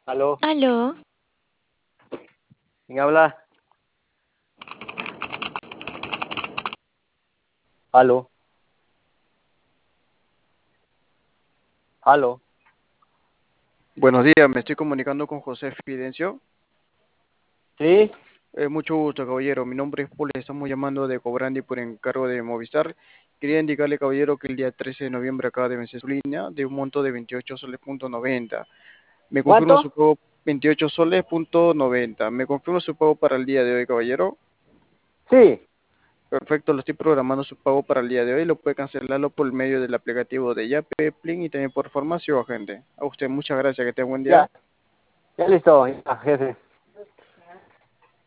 Aló, Aló, ¿quién habla? Aló, aló. Buenos días, me estoy comunicando con José Fidencio. ¿Sí? Mucho gusto, caballero. Mi nombre es Paul, estamos llamando de Cobrandi por encargo de Movistar. Quería indicarle, caballero, que el día 13 de noviembre acaba de vencer su línea de un monto de 28 soles punto 90. Me confirma su ¿Cuánto? pago 28 soles punto 90. Me confirma su pago para el día de hoy, caballero. Sí. Perfecto, lo estoy programando su pago para el día de hoy. Lo puede cancelarlo por el medio del aplicativo de Yape, Plin y también por farmacia o agente. A usted muchas gracias, que tenga buen día. Ya, ya listo, ya, jefe.